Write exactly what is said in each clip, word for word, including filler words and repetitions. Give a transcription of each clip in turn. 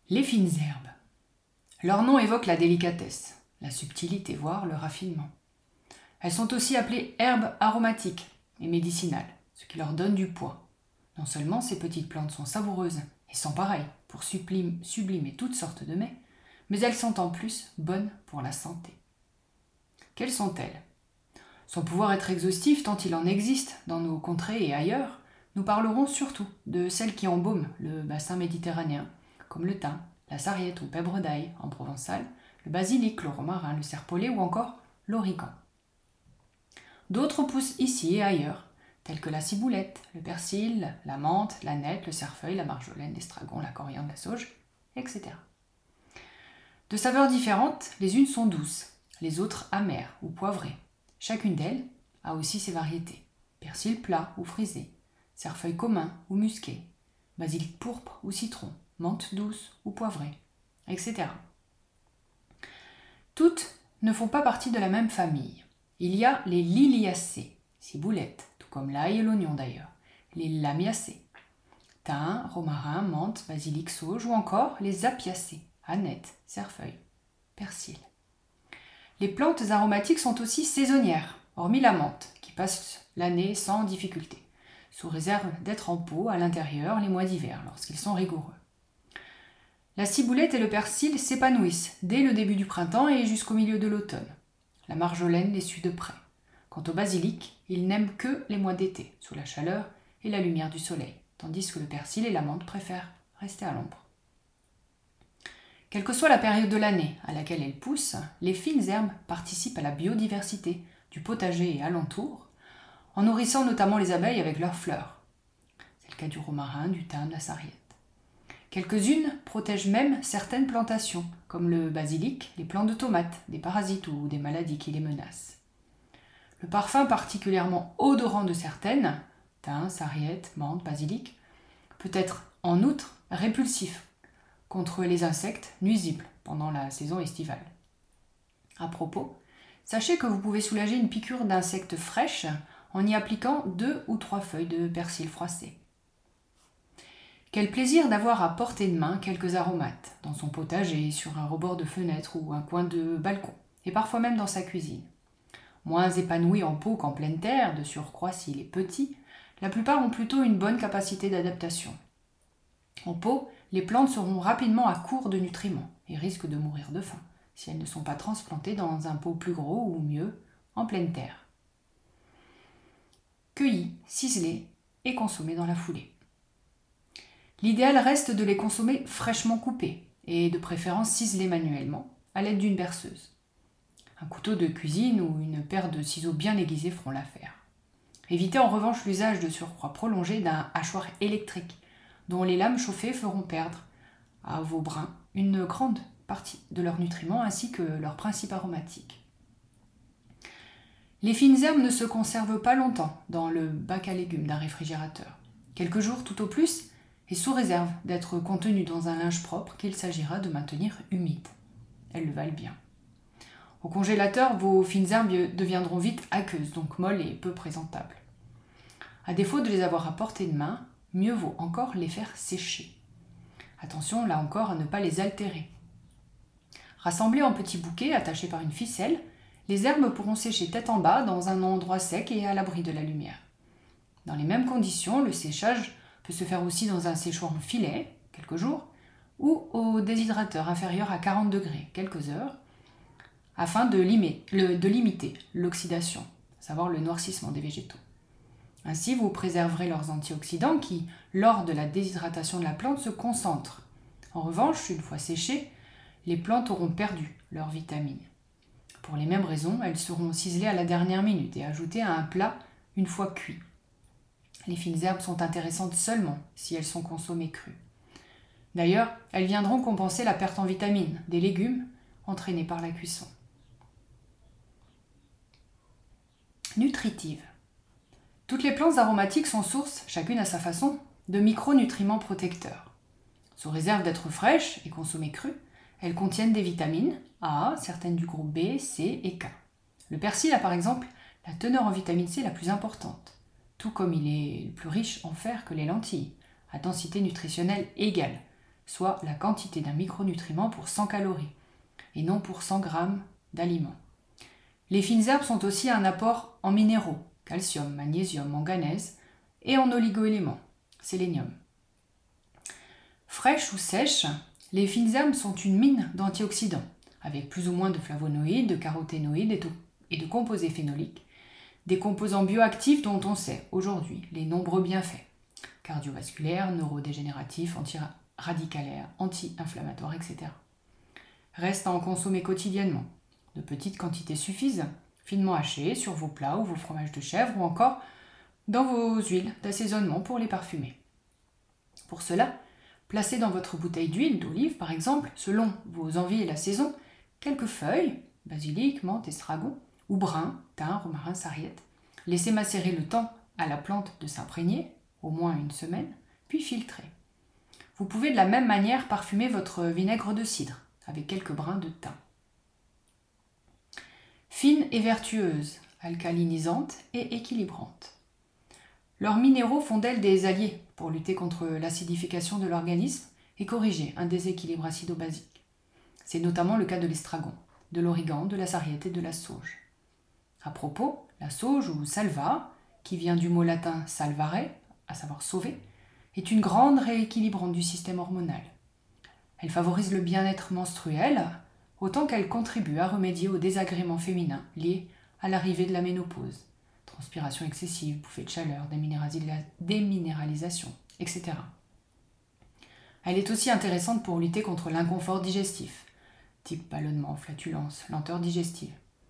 Les fines herbes. Leur nom évoque la délicatesse, la subtilité, voire le raffinement. Elles sont aussi appelées herbes aromatiques et médicinales, ce qui leur donne du poids. Non seulement ces petites plantes sont savoureuses et sans pareil pour sublime, sublimer toutes sortes de mets, mais elles sont en plus bonnes pour la santé. Quelles sont-elles ? Sans pouvoir être exhaustif tant il en existe dans nos contrées et ailleurs, nous parlerons surtout de celles qui embaument le bassin méditerranéen, comme le thym, la sarriette ou pèbre d'ail en provençal, le basilic, le romarin, le serpolet ou encore l'origan. D'autres poussent ici et ailleurs, tels que la ciboulette, le persil, la menthe, la nette, le cerfeuil, la marjolaine, l'estragon, la coriandre, la sauge, et cetera. De saveurs différentes, les unes sont douces, les autres amères ou poivrées. Chacune d'elles a aussi ses variétés. Persil plat ou frisé, cerfeuil commun ou musqué, basilic pourpre ou citron, menthe douce ou poivrée, et cetera. Toutes ne font pas partie de la même famille. Il y a les liliacées, ciboulettes, tout comme l'ail et l'oignon d'ailleurs, les lamiacées, thym, romarin, menthe, basilic, sauge ou encore les apiacées, aneth, cerfeuil, persil. Les plantes aromatiques sont aussi saisonnières, hormis la menthe, qui passe l'année sans difficulté, sous réserve d'être en pot à l'intérieur les mois d'hiver, lorsqu'ils sont rigoureux. La ciboulette et le persil s'épanouissent dès le début du printemps et jusqu'au milieu de l'automne. La marjolaine les suit de près. Quant au basilic, il n'aime que les mois d'été, sous la chaleur et la lumière du soleil, tandis que le persil et la menthe préfèrent rester à l'ombre. Quelle que soit la période de l'année à laquelle elles poussent, les fines herbes participent à la biodiversité du potager et alentour, en nourrissant notamment les abeilles avec leurs fleurs. C'est le cas du romarin, du thym, de la sarriette. Quelques-unes protègent même certaines plantations, comme le basilic, les plants de tomates, des parasites ou des maladies qui les menacent. Le parfum particulièrement odorant de certaines, thym, sarriette, menthe, basilic, peut être en outre répulsif contre les insectes nuisibles pendant la saison estivale. À propos, sachez que vous pouvez soulager une piqûre d'insectes fraîches en y appliquant deux ou trois feuilles de persil froissé. Quel plaisir d'avoir à portée de main quelques aromates, dans son potager, sur un rebord de fenêtre ou un coin de balcon, et parfois même dans sa cuisine. Moins épanoui en pot qu'en pleine terre, de surcroît s'il est petit, la plupart ont plutôt une bonne capacité d'adaptation. En pot, les plantes seront rapidement à court de nutriments et risquent de mourir de faim si elles ne sont pas transplantées dans un pot plus gros ou mieux, en pleine terre. Cueillies, ciselées et consommées dans la foulée. L'idéal reste de les consommer fraîchement coupées et de préférence ciselées manuellement à l'aide d'une berceuse. Un couteau de cuisine ou une paire de ciseaux bien aiguisés feront l'affaire. Évitez en revanche l'usage de surcroît prolongé d'un hachoir électrique dont les lames chauffées feront perdre à vos brins une grande partie de leurs nutriments ainsi que leurs principes aromatiques. Les fines herbes ne se conservent pas longtemps dans le bac à légumes d'un réfrigérateur. Quelques jours tout au plus, et sous réserve d'être contenues dans un linge propre qu'il s'agira de maintenir humide. Elles le valent bien. Au congélateur, vos fines herbes deviendront vite aqueuses, donc molles et peu présentables. À défaut de les avoir à portée de main, mieux vaut encore les faire sécher. Attention là encore à ne pas les altérer. Rassemblées en petits bouquets attachés par une ficelle, les herbes pourront sécher tête en bas dans un endroit sec et à l'abri de la lumière. Dans les mêmes conditions, le séchage peut se faire aussi dans un séchoir en filet, quelques jours, ou au déshydrateur inférieur à quarante degrés, quelques heures, afin de, limer, le, de limiter l'oxydation, à savoir le noircissement des végétaux. Ainsi, vous préserverez leurs antioxydants qui, lors de la déshydratation de la plante, se concentrent. En revanche, une fois séchées, les plantes auront perdu leurs vitamines. Pour les mêmes raisons, elles seront ciselées à la dernière minute et ajoutées à un plat une fois cuit. Les fines herbes sont intéressantes seulement si elles sont consommées crues. D'ailleurs, elles viendront compenser la perte en vitamines des légumes entraînée par la cuisson. Nutritives. Toutes les plantes aromatiques sont sources, chacune à sa façon, de micronutriments protecteurs. Sous réserve d'être fraîches et consommées crues, elles contiennent des vitamines A, certaines du groupe B, C et K. Le persil a par exemple la teneur en vitamine C la plus importante, tout comme il est plus riche en fer que les lentilles, à densité nutritionnelle égale, soit la quantité d'un micronutriment pour cent calories, et non pour cent grammes d'aliments. Les fines herbes sont aussi un apport en minéraux, calcium, magnésium, manganèse, et en oligoéléments, sélénium. Fraîches ou sèches, les fines herbes sont une mine d'antioxydants, avec plus ou moins de flavonoïdes, de caroténoïdes et de composés phénoliques, des composants bioactifs dont on sait aujourd'hui les nombreux bienfaits, cardiovasculaires, neurodégénératifs, antiradicalaires, anti-inflammatoires, et cetera. Reste à en consommer quotidiennement. De petites quantités suffisent, finement hachées sur vos plats ou vos fromages de chèvre ou encore dans vos huiles d'assaisonnement pour les parfumer. Pour cela, placez dans votre bouteille d'huile d'olive, par exemple, selon vos envies et la saison, quelques feuilles, basilic, menthe, estragon, ou brun, thym, romarin, sarriette. Laissez macérer le temps à la plante de s'imprégner, au moins une semaine, puis filtrer. Vous pouvez de la même manière parfumer votre vinaigre de cidre, avec quelques brins de thym. Fines et vertueuses, alcalinisantes et équilibrantes. Leurs minéraux font d'elles des alliés pour lutter contre l'acidification de l'organisme et corriger un déséquilibre acido-basique. C'est notamment le cas de l'estragon, de l'origan, de la sarriette et de la sauge. À propos, la sauge ou salva, qui vient du mot latin salvare, à savoir sauver, est une grande rééquilibrante du système hormonal. Elle favorise le bien-être menstruel, autant qu'elle contribue à remédier aux désagréments féminins liés à l'arrivée de la ménopause, transpiration excessive, bouffée de chaleur, déminéralisation, et cetera. Elle est aussi intéressante pour lutter contre l'inconfort digestif, type ballonnement, flatulence, lenteur digestive.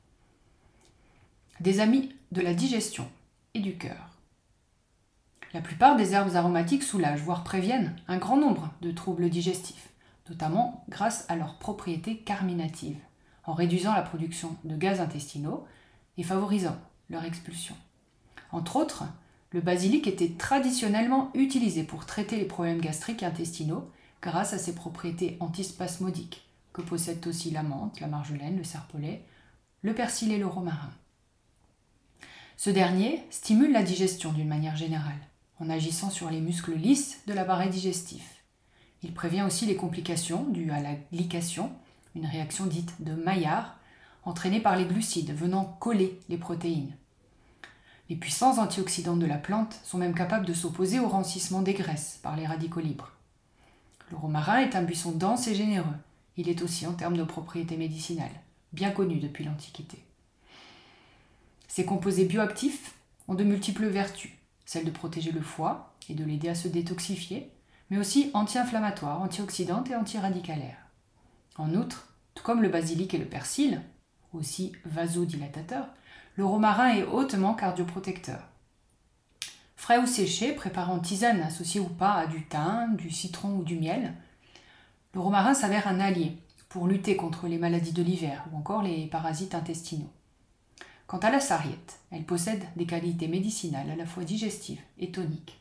Des amis de la digestion et du cœur. La plupart des herbes aromatiques soulagent, voire préviennent, un grand nombre de troubles digestifs, notamment grâce à leurs propriétés carminatives, en réduisant la production de gaz intestinaux et favorisant leur expulsion. Entre autres, le basilic était traditionnellement utilisé pour traiter les problèmes gastriques et intestinaux grâce à ses propriétés antispasmodiques, que possèdent aussi la menthe, la marjolaine, le serpolet, le persil et le romarin. Ce dernier stimule la digestion d'une manière générale, en agissant sur les muscles lisses de l'appareil digestif. Il prévient aussi les complications dues à la glycation, une réaction dite de Maillard, entraînée par les glucides venant coller les protéines. Les puissants antioxydants de la plante sont même capables de s'opposer au rancissement des graisses par les radicaux libres. Le romarin est un buisson dense et généreux. Il est aussi, en termes de propriétés médicinales, bien connu depuis l'Antiquité. Ces composés bioactifs ont de multiples vertus, celle de protéger le foie et de l'aider à se détoxifier, mais aussi anti-inflammatoires, antioxydantes et antiradicalaires. En outre, tout comme le basilic et le persil, aussi vasodilatateurs, le romarin est hautement cardioprotecteur. Frais ou séché, préparé en tisane associé ou pas à du thym, du citron ou du miel, le romarin s'avère un allié pour lutter contre les maladies de l'hiver ou encore les parasites intestinaux. Quant à la sarriette, elle possède des qualités médicinales à la fois digestives et toniques.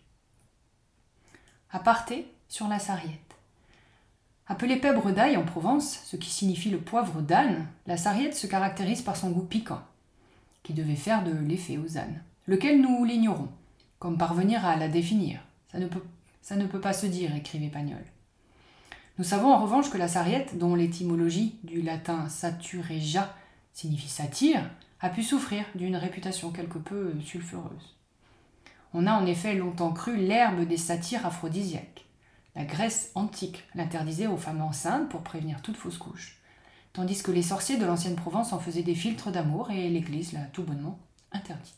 Aparté sur la sarriette. Appelée pèbre d'ail en Provence, ce qui signifie le poivre d'âne, la sarriette se caractérise par son goût piquant, qui devait faire de l'effet aux ânes, lequel nous l'ignorons, comme parvenir à la définir. Ça ne peut, ça ne peut pas se dire, écrivait Pagnol. Nous savons en revanche que la sarriette, dont l'étymologie du latin satureja signifie satire, a pu souffrir d'une réputation quelque peu sulfureuse. On a en effet longtemps cru l'herbe des satyres aphrodisiaques. La Grèce antique l'interdisait aux femmes enceintes pour prévenir toute fausse couche, tandis que les sorciers de l'ancienne Provence en faisaient des filtres d'amour et l'Église l'a tout bonnement interdite.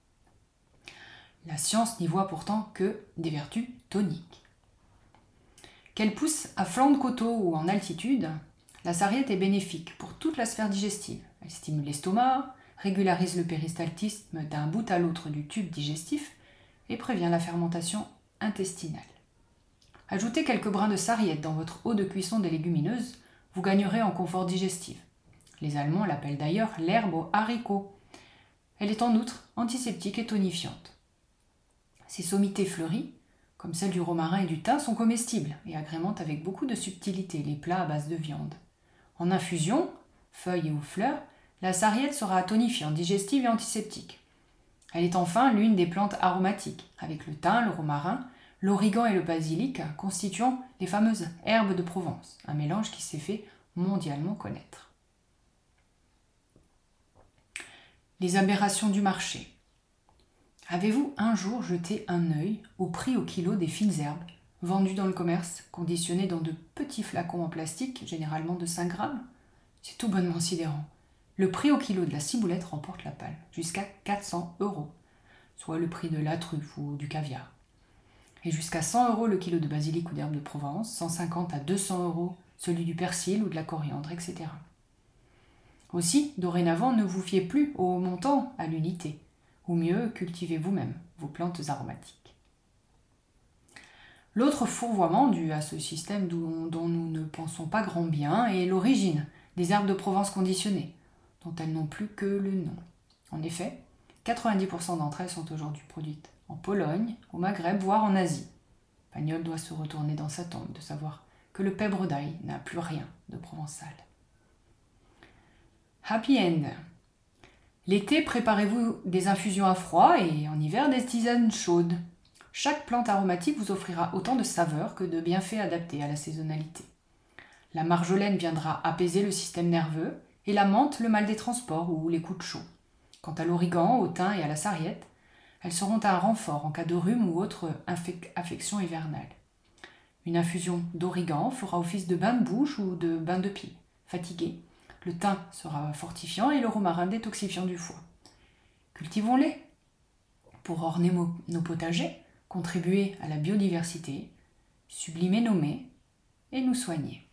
La science n'y voit pourtant que des vertus toniques. Qu'elle pousse à flanc de coteau ou en altitude, la sarriette est bénéfique pour toute la sphère digestive. Elle stimule l'estomac, régularise le péristaltisme d'un bout à l'autre du tube digestif et prévient la fermentation intestinale. Ajoutez quelques brins de sarriette dans votre eau de cuisson des légumineuses, vous gagnerez en confort digestif. Les Allemands l'appellent d'ailleurs l'herbe aux haricots. Elle est en outre antiseptique et tonifiante. Ces sommités fleuries, comme celles du romarin et du thym, sont comestibles et agrémentent avec beaucoup de subtilité les plats à base de viande. En infusion, feuilles ou fleurs, la sarriette sera tonifiante, digestive et antiseptique. Elle est enfin l'une des plantes aromatiques, avec le thym, le romarin, l'origan et le basilic constituant les fameuses herbes de Provence, un mélange qui s'est fait mondialement connaître. Les aberrations du marché. Avez-vous un jour jeté un œil au prix au kilo des fines herbes, vendues dans le commerce, conditionnées dans de petits flacons en plastique, généralement de cinq grammes? C'est tout bonnement sidérant. Le prix au kilo de la ciboulette remporte la palme, jusqu'à quatre cents euros, soit le prix de la truffe ou du caviar. Et jusqu'à cent euros le kilo de basilic ou d'herbe de Provence, cent cinquante à deux cents euros celui du persil ou de la coriandre, et cetera. Aussi, dorénavant, ne vous fiez plus au montant à l'unité, ou mieux, cultivez vous-même vos plantes aromatiques. L'autre fourvoiement dû à ce système dont, dont nous ne pensons pas grand bien est l'origine des herbes de Provence conditionnées, dont elles n'ont plus que le nom. En effet, quatre-vingt-dix pour cent d'entre elles sont aujourd'hui produites en Pologne, au Maghreb, voire en Asie. Pagnol doit se retourner dans sa tombe de savoir que le pèbre d'ail n'a plus rien de provençal. Happy end. L'été, préparez-vous des infusions à froid et en hiver des tisanes chaudes. Chaque plante aromatique vous offrira autant de saveurs que de bienfaits adaptés à la saisonnalité. La marjolaine viendra apaiser le système nerveux et la menthe le mal des transports ou les coups de chaud. Quant à l'origan, au thym et à la sarriette, elles seront un renfort en cas de rhume ou autre infec- affection hivernale. Une infusion d'origan fera office de bain de bouche ou de bain de pied. Fatigué, le thym sera fortifiant et le romarin détoxifiant du foie. Cultivons-les pour orner nos potagers, contribuer à la biodiversité, sublimer nos mets et nous soigner.